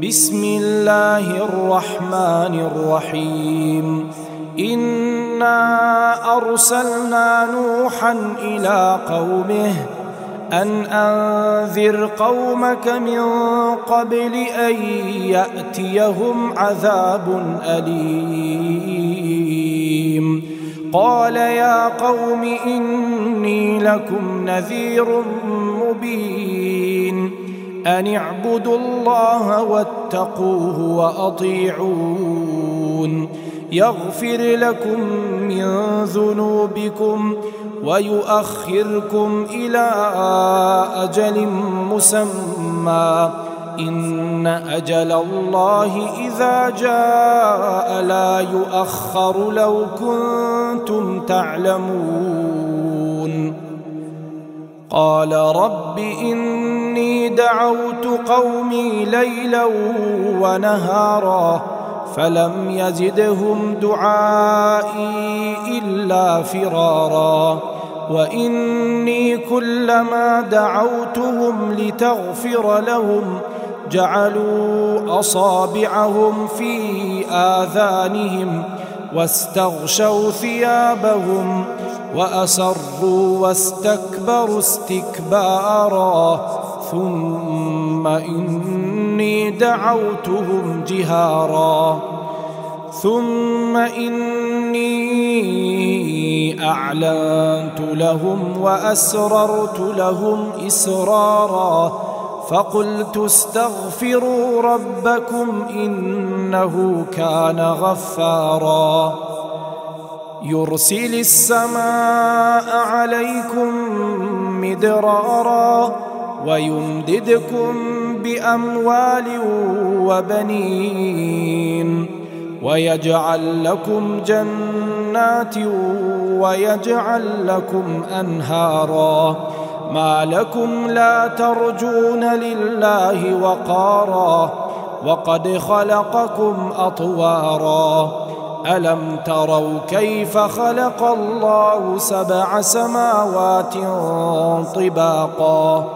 بسم الله الرحمن الرحيم إنا أرسلنا نوحا إلى قومه أن أنذر قومك من قبل أن يأتيهم عذاب أليم قال يا قوم إني لكم نذير مبين أن اعبدوا الله واتقوه وأطيعون يغفر لكم من ذنوبكم ويؤخركم إلى أجل مسمى إن أجل الله إذا جاء لا يؤخر لو كنتم تعلمون قال رب إني دعوت قومي ليلا ونهارا فلم يزدهم دعائي إلا فرارا وإني كلما دعوتهم لتغفر لهم جعلوا أصابعهم في آذانهم واستغشوا ثيابهم وأسروا واستكبروا استكبارا ثم إني دعوتهم جهارا ثم إني أعلنت لهم وأسررت لهم إسرارا فقلت استغفروا ربكم إنه كان غفارا يرسل السماء عليكم مدرارا ويمددكم بأموال وبنين ويجعل لكم جنات ويجعل لكم أنهارا ما لكم لا ترجون لله وقارا وقد خلقكم أطوارا ألم تروا كيف خلق الله 7 سماوات طباقا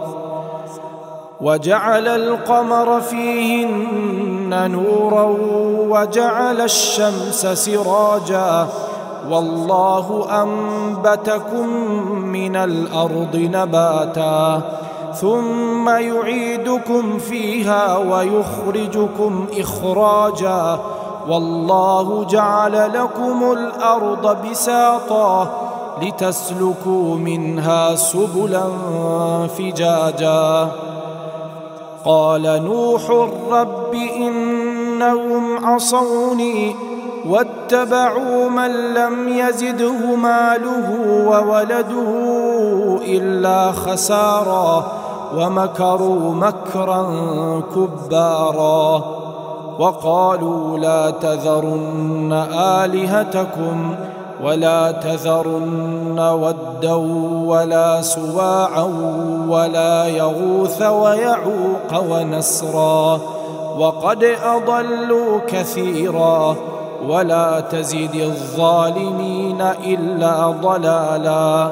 وجعل القمر فيهن نورا وجعل الشمس سراجا والله أنبتكم من الأرض نباتا ثم يعيدكم فيها ويخرجكم إخراجا والله جعل لكم الأرض بساطا لتسلكوا منها سبلا فجاجا قال نوح رب إنهم عصوني واتبعوا من لم يزده ماله وولده إلا خسارا ومكروا مكرا كبارا وقالوا لا تذرن آلهتكم ولا تذرن ودا ولا سواعا ولا يغوث ويعوق ونسرا وقد أضلوا كثيرا ولا تزد الظالمين إلا ضلالا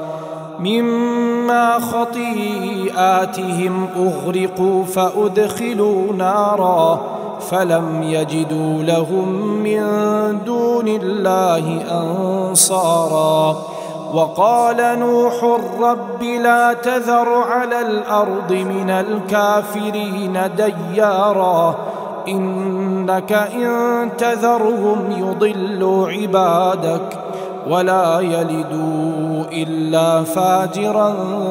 مما خطيئاتهم أغرقوا فأدخلوا نارا فلم يجدوا لهم من دون الله أنصارا وقال نوح رب لا تذر على الأرض من الكافرين ديارا إنك إن تذرهم يضلوا عبادك ولا يلدوا إلا فاجرا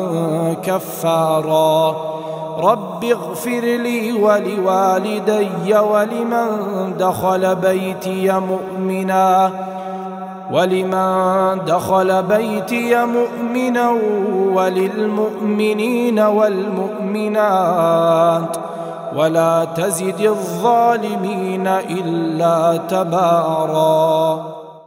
كفارا رب اغفر لي ولوالدي ولمن دخل بيتي مؤمنا وللمؤمنين والمؤمنات ولا تزد الظالمين إلا تبارا.